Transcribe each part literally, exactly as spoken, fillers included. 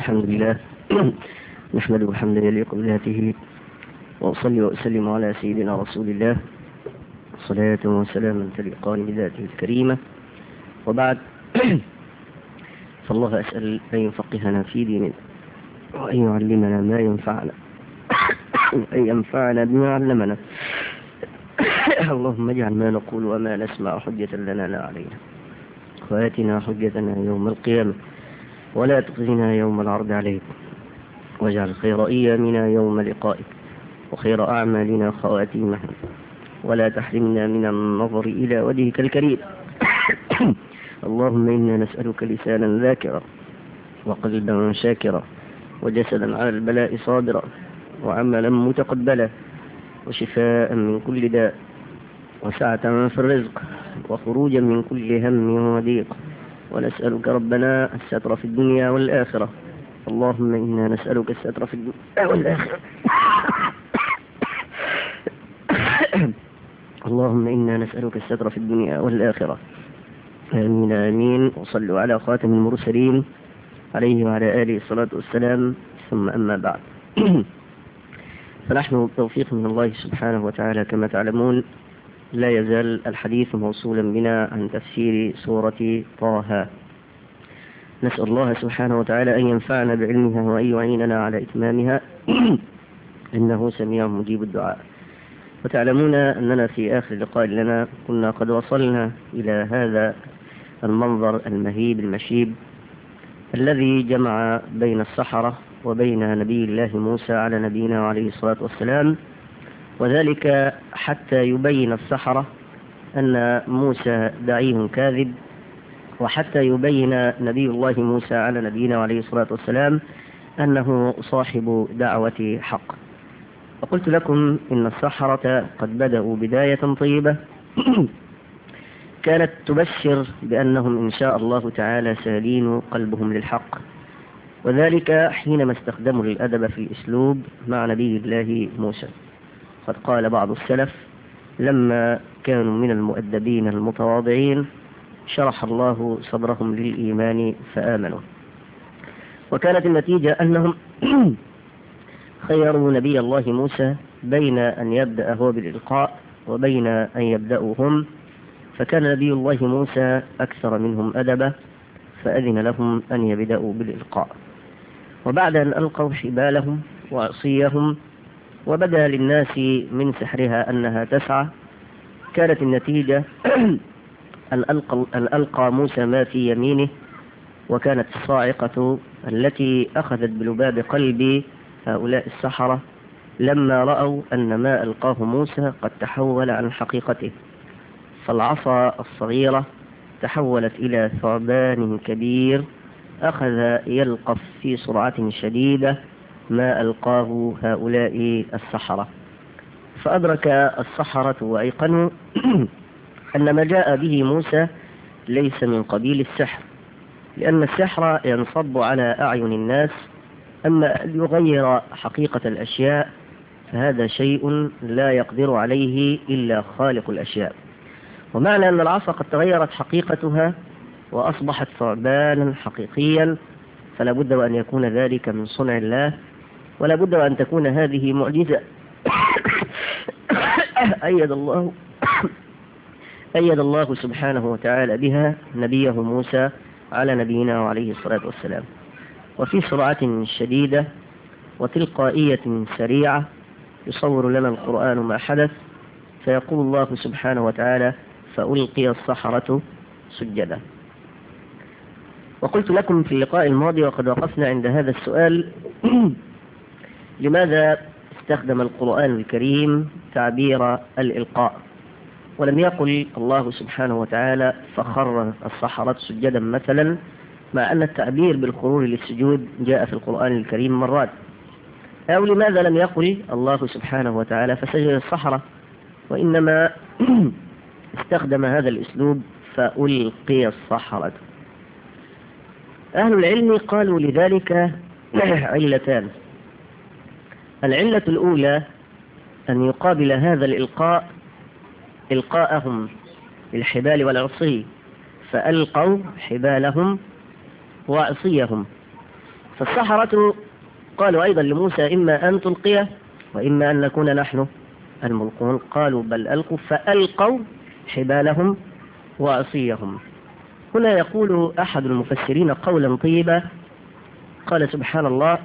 الحمد لله نحمده حمدا يليق بذاته، وأصلي وأسلم على سيدنا رسول الله صلاة وسلاما تليقان بذاته الكريمة. وبعد، فالله أسأل أن يفقهنا في ديننا، وأن يعلمنا ما ينفعنا، وأن ينفعنا بما علمنا. اللهم اجعل ما نقول وما نسمع حجة لنا لا علينا، وآتنا حجتنا يوم القيامة، ولا تخزنا يوم العرض عليك، واجعل خير أيامنا يوم لقائك، وخير أعمالنا خواتيمها، ولا تحرمنا من النظر إلى وجهك الكريم. اللهم إنا نسألك لسانا ذاكرا، وقلبا شاكرا، وجسدا على البلاء صابرا، وعملا متقبلا، وشفاء من كل داء، وسعة في الرزق، وخروجا من كل هم وضيق. ونسألك ربنا الستر في الدنيا والآخرة. اللهم إنا نسألك الستر في الدنيا والآخرة. اللهم إنا نسألك الستر في الدنيا والآخرة. آمين آمين. وصلوا على خاتم المرسلين عليه وعلى آله الصلاة والسلام. ثم أما بعد، فنحن بتوفيق من الله سبحانه وتعالى كما تعلمون لا يزال الحديث موصولا بنا عن تفسير سورة طه. نسأل الله سبحانه وتعالى أن ينفعنا بعلمها وأن يعيننا على إتمامها، إنه سميع مجيب الدعاء. وتعلمون أننا في آخر لقاء لنا كنا قد وصلنا إلى هذا المنظر المهيب المشيب الذي جمع بين السحرة وبين نبي الله موسى على نبينا عليه الصلاة والسلام، وذلك حتى يبين السحرة أن موسى دعيه كاذب، وحتى يبين نبي الله موسى على نبينا عليه الصلاة والسلام أنه صاحب دعوة حق. وقلت لكم إن السحرة قد بدأوا بداية طيبة كانت تبشر بأنهم إن شاء الله تعالى سالين قلبهم للحق، وذلك حينما استخدموا الأدب في الأسلوب مع نبي الله موسى. قد قال بعض السلف: لما كانوا من المؤدبين المتواضعين شرح الله صدرهم للإيمان فآمنوا. وكانت النتيجة أنهم خيروا نبي الله موسى بين أن يبدأ هو بالإلقاء وبين أن يبدأوا هم، فكان نبي الله موسى أكثر منهم أدبا فأذن لهم أن يبدأوا بالإلقاء. وبعد أن ألقوا حبالهم وعصيهم وبدأ للناس من سحرها أنها تسعى، كانت النتيجة أن ألقى, أن ألقى موسى ما في يمينه، وكانت الصاعقة التي أخذت بلباب قلب هؤلاء السحرة لما رأوا أن ما ألقاه موسى قد تحول عن حقيقته، فالعصا الصغيرة تحولت إلى ثعبان كبير أخذ يلقف في سرعة شديدة ما ألقاه هؤلاء السحرة. فأدرك السحرة وأيقنوا أن ما جاء به موسى ليس من قبيل السحر، لأن السحر ينصب على أعين الناس، أما أن يغير حقيقة الأشياء فهذا شيء لا يقدر عليه إلا خالق الأشياء. ومعنى أن العصا قد تغيرت حقيقتها وأصبحت ثعبانا حقيقيا فلا بد وأن يكون ذلك من صنع الله، ولا بد وأن تكون هذه معجزة أيد الله أيد الله سبحانه وتعالى بها نبيه موسى على نبينا وعليه الصلاة والسلام. وفي سرعة شديدة وتلقائية سريعة يصور لنا القرآن ما حدث، فيقول الله سبحانه وتعالى: فألقي السحرة سجدا. وقلت لكم في اللقاء الماضي وقد وقفنا عند هذا السؤال: لماذا استخدم القرآن الكريم تعبير الإلقاء ولم يقل الله سبحانه وتعالى فخر السحرة سجدا مثلا، مع أن التعبير بالخرور للسجود جاء في القرآن الكريم مرات؟ أو لماذا لم يقل الله سبحانه وتعالى فسجد السحرة، وإنما استخدم هذا الأسلوب فألقي السحرة؟ أهل العلم قالوا لذلك علتان. العلة الأولى أن يقابل هذا الإلقاء إلقاءهم بالحبال والعصي، فألقوا حبالهم وعصيهم، فالسحرة قالوا أيضا لموسى إما أن تلقيه وإما أن نكون نحن الملقون، قالوا بل ألقوا، فألقوا حبالهم وعصيهم. هنا يقول أحد المفسرين قولا طيبا، قال سبحان الله: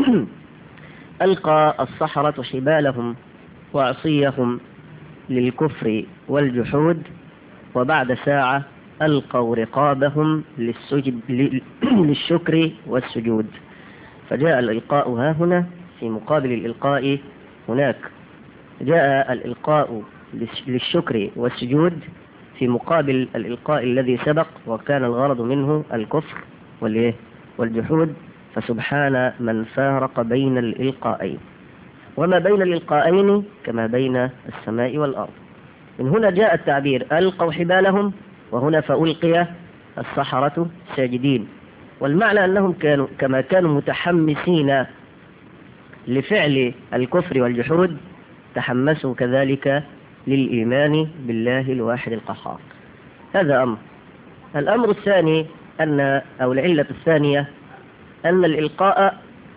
ألقى السحرة حبالهم وعصيهم للكفر والجحود، وبعد ساعة ألقوا رقابهم للسجد للشكر والسجود. فجاء الإلقاء ها هنا في مقابل الإلقاء هناك، جاء الإلقاء للشكر والسجود في مقابل الإلقاء الذي سبق، وكان الغرض منه الكفر والجحود. فسبحان من فارق بين الإلقاءين، وما بين الإلقاءين كما بين السماء والأرض. من هنا جاء التعبير ألقوا حبالهم، وهنا فألقي السحرة ساجدين. والمعنى أنهم كانوا كما كانوا متحمسين لفعل الكفر والجحود، تحمسوا كذلك للإيمان بالله الواحد القهار. هذا أمر. الأمر الثاني أن أو العلة الثانية أن الإلقاء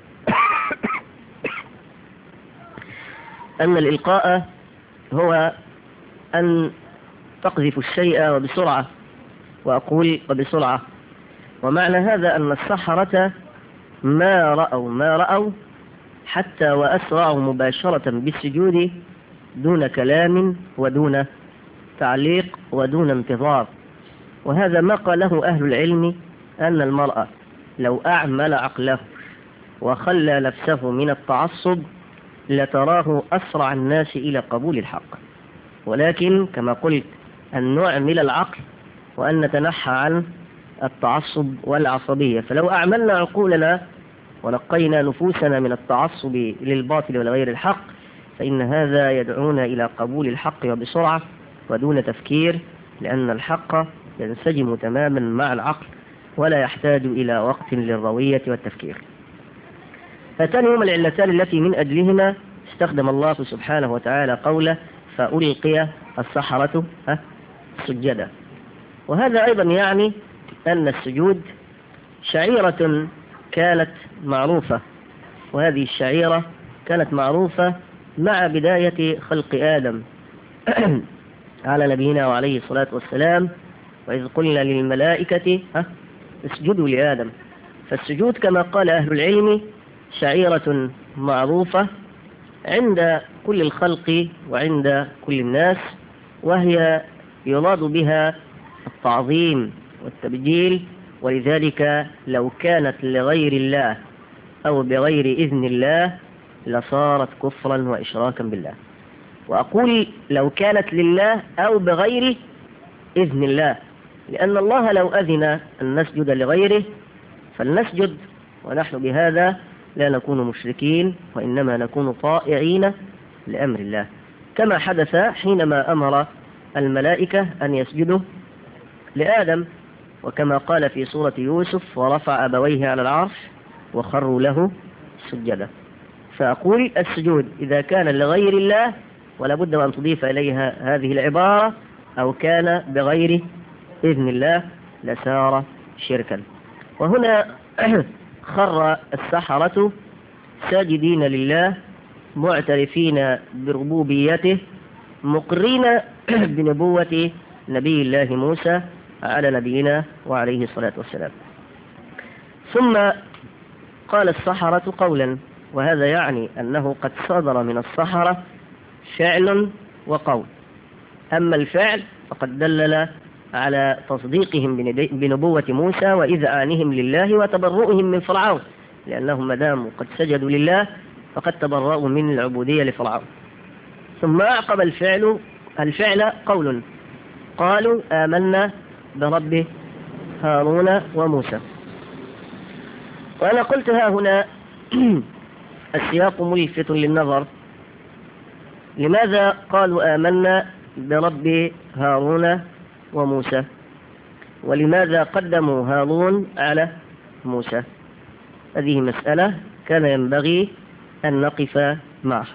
أن الإلقاء هو أن تقذف الشيء وبسرعة، وأقول وبسرعة. ومعنى هذا أن السحرة ما رأوا ما رأوا حتى وأسرعوا مباشرة بالسجود دون كلام ودون تعليق ودون انتظار. وهذا ما قاله أهل العلم، أن المرأة لو أعمل عقله وخلى نفسه من التعصب لتراه أسرع الناس إلى قبول الحق. ولكن كما قلت أن نعمل العقل وأن نتنحى عن التعصب والعصبية. فلو أعملنا عقولنا ونقينا نفوسنا من التعصب للباطل ولغير الحق، فإن هذا يدعونا إلى قبول الحق وبسرعة ودون تفكير، لأن الحق ينسجم تماما مع العقل ولا يحتاج إلى وقت للروية والتفكير. هاتان هما العلتان التي من أجلهما استخدم الله سبحانه وتعالى قوله فألقي السحرة سجدا. وهذا أيضا يعني أن السجود شعيرة كانت معروفة، وهذه الشعيرة كانت معروفة مع بداية خلق آدم على نبينا وعليه الصلاة والسلام: وإذ قلنا للملائكة اسجدوا لآدم. فالسجود كما قال أهل العلم شعيرة معروفة عند كل الخلق وعند كل الناس، وهي يراد بها التعظيم والتبجيل. ولذلك لو كانت لغير الله أو بغير إذن الله لصارت كفرا وإشراكا بالله. وأقول لو كانت لله أو بغير إذن الله، لأن الله لو أذن أن نسجد لغيره فلنسجد، ونحن بهذا لا نكون مشركين، وإنما نكون طائعين لأمر الله، كما حدث حينما أمر الملائكة أن يسجدوا لآدم، وكما قال في سورة يوسف: ورفع أبويه على العرش وخروا له سجدا. فأقول السجود إذا كان لغير الله ولا بد أن تضيف إليها هذه العبارة أو كان بغير إذن الله لسار شركا. وهنا خر السحرة ساجدين لله معترفين بربوبيته مقرين بنبوة نبي الله موسى على نبينا وعليه الصلاة والسلام. ثم قال السحرة قولا، وهذا يعني أنه قد صدر من السحرة فعل وقول. أما الفعل فقد دلل على تصديقهم بنبوة موسى وإذعانهم لله وتبرؤهم من فرعون، لأنهم مدام قد سجدوا لله فقد تبرؤوا من العبودية لفرعون. ثم أعقب الفعل الفعل قول، قالوا آمنا برب هارون وموسى. وأنا قلت ها هنا السياق ملفت للنظر. لماذا قالوا آمنا برب هارون وموسى؟ ولماذا قدموا هارون على موسى؟ هذه مسألة كان ينبغي أن نقف معها.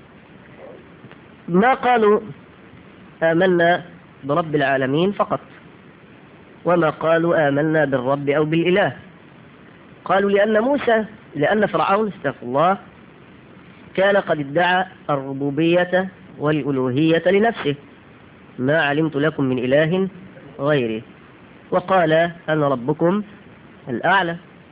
ما قالوا آمنا برب العالمين فقط، وما قالوا آمنا بالرب أو بالإله. قالوا لأن موسى لأن فرعون استغفر الله كان قد ادعى الربوبية والألوهية لنفسه، ما علمت لكم من إله غيري، وقال أنا ربكم الأعلى،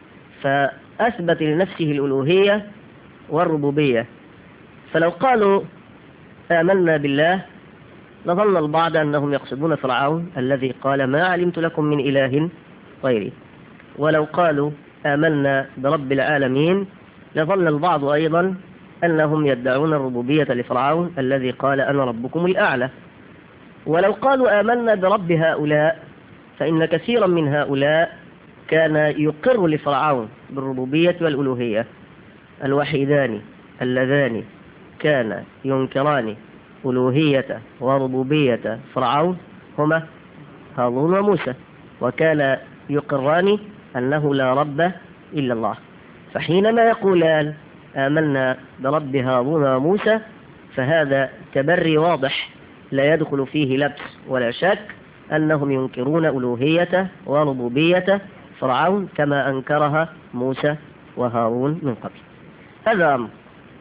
فأثبت لنفسه الألوهية والربوبية. فلو قالوا آمنا بالله لظن البعض أنهم يقصدون فرعون الذي قال ما علمت لكم من إله غيري، ولو قالوا آمنا برب العالمين لظن البعض أيضا أنهم يدعون الربوبية لفرعون الذي قال أنا ربكم الأعلى. ولو قالوا آمنا برب هؤلاء فإن كثيرا من هؤلاء كان يقر لفرعون بالربوبية والألوهية. الوحيدان اللذان كان ينكران ألوهية وربوبية فرعون هما هارون وموسى، وكان يقران أنه لا رب إلا الله. فحينما يقولان آمنا برب هارون وموسى فهذا تبري واضح لا يدخل فيه لبس ولا شك أنهم ينكرون ألوهية وربوبية فرعون كما أنكرها موسى وهارون من قبل. هذا أمر.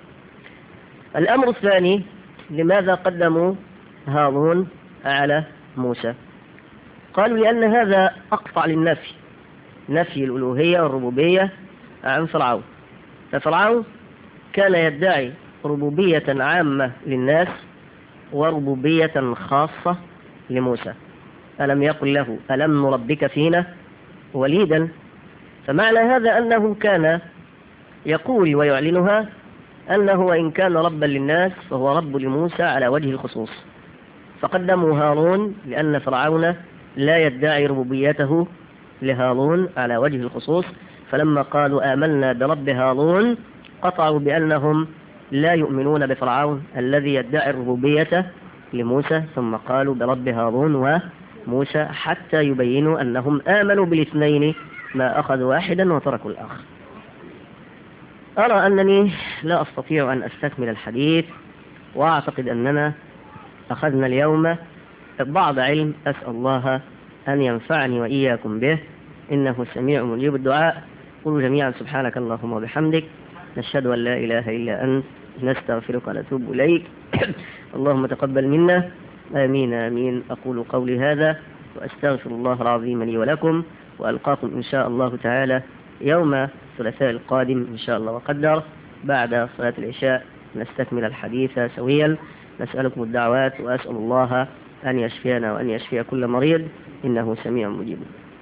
الأمر الثاني، لماذا قدموا هارون على موسى؟ قالوا لأن هذا أقطع للنفي، نفي الألوهية والربوبية عن فرعون. ففرعون كان يدعي ربوبية عامة للناس وربوبية خاصة لموسى. ألم يقل له ألم نربك فينا وليدا؟ فمعنى هذا أنه كان يقول ويعلنها أنه وإن كان ربا للناس فهو رب لموسى على وجه الخصوص. فقدموا هارون لأن فرعون لا يدعي ربوبيته لهارون على وجه الخصوص، فلما قالوا آمنا برب هارون قطعوا بأنهم لا يؤمنون بفرعون الذي يدعي الربوبية لموسى، ثم قالوا برب هارون وموسى حتى يبينوا أنهم آمنوا بالاثنين ما أخذوا واحدا وتركوا الآخر. أرى أنني لا أستطيع أن أستكمل الحديث، وأعتقد أننا أخذنا اليوم بعض علم أسأل الله أن ينفعني وإياكم به، إنه سميع مجيب الدعاء. قولوا جميعا سبحانك اللهم وبحمدك نشهد أن لا إله إلا أنت نستغفرك ونتوب إليك اللهم تقبل منا آمين آمين. أقول قولي هذا وأستغفر الله العظيم لي ولكم، وألقاكم إن شاء الله تعالى يوم الثلاثاء القادم إن شاء الله وقدر بعد صلاة العشاء نستكمل الحديث سويا. نسألكم الدعوات وأسأل الله أن يشفينا وأن يشفي كل مريض إنه سميع مجيب.